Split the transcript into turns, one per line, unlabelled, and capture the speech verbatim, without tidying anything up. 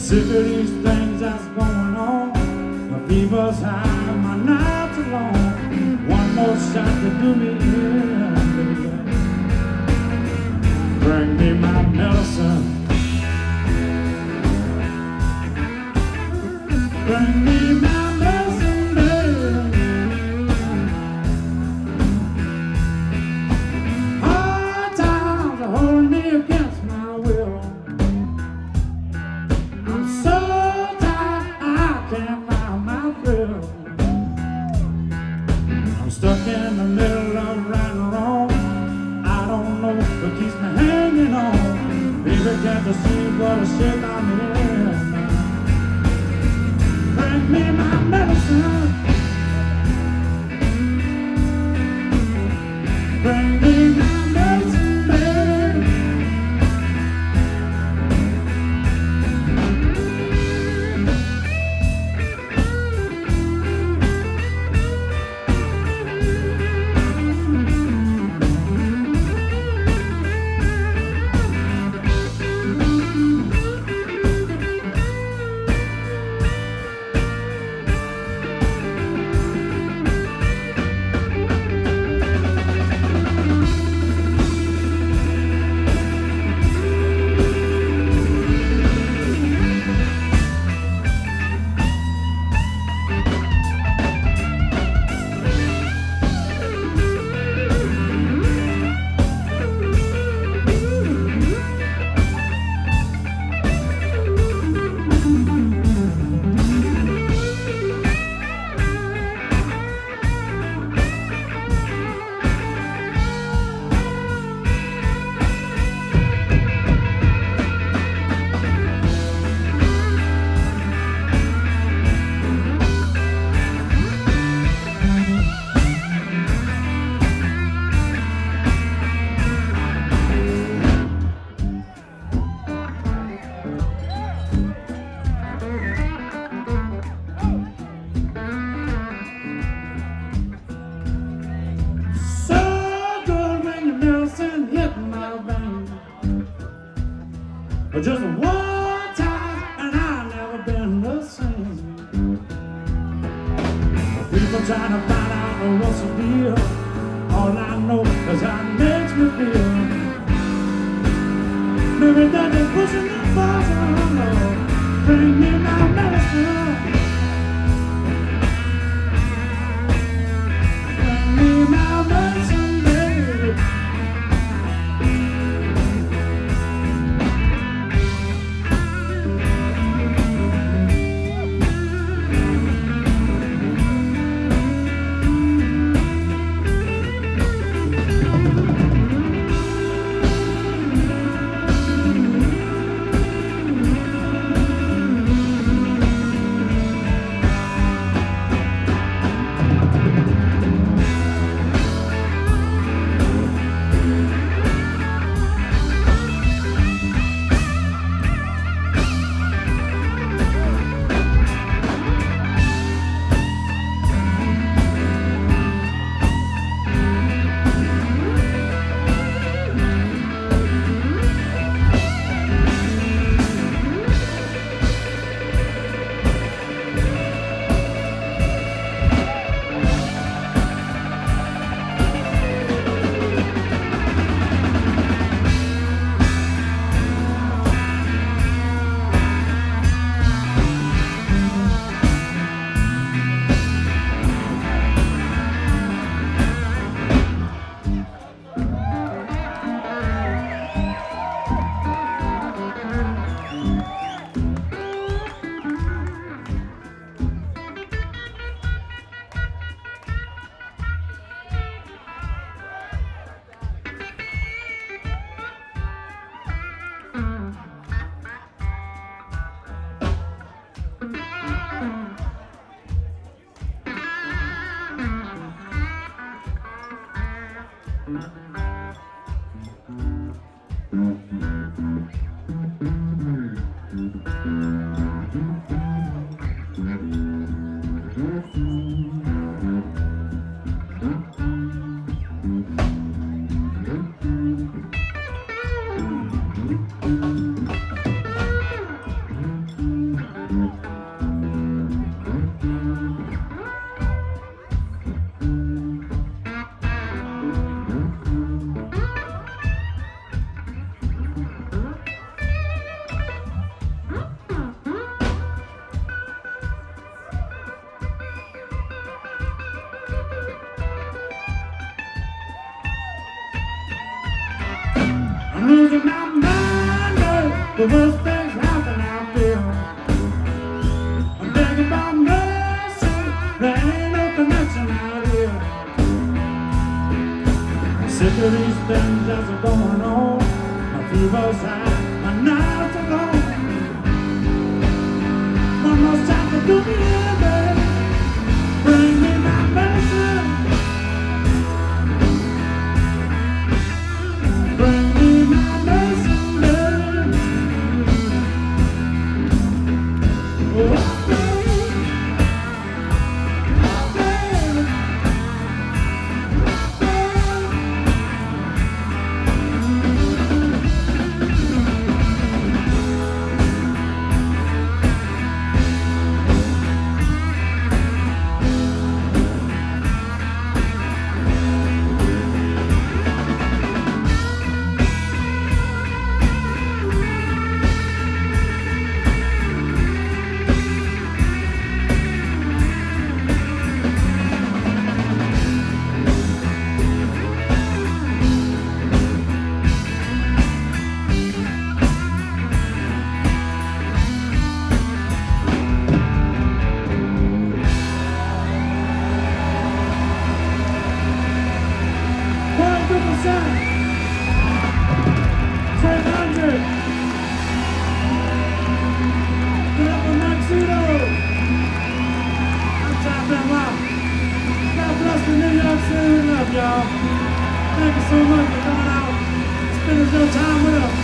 Sick of these things that's going on. My fever's high, my nights are long. One more shot to do me in, baby. Bring me my medicine. Bring me my medicine, baby. Hard times are holding me against my will. I'm so tired, I can't find my thrill. I'm stuck in the middle of right and wrong. I don't know what keeps me hanging on. Baby, can't you see what a shape I'm in? Bring me my medicine. Bring me my medicine, baby. But just one time, and I've never been the same. People trying to find out what's the deal. All I know is how it makes me feel. Maybe that is pushing the button. Bring me my medicine. Bring me my medicine, baby. losing my mind, but the worst things happen, I feel. I'm begging for mercy, there ain't no connection out here. I'm sick of these things that's going on. My fever's high, my nights are long. One more shot to do me in, baby. Bring me my medicine. Bring me my medicine, baby. Oh, baby. Oh, baby. Y'all. Thank you so much for coming out, spending your time with us.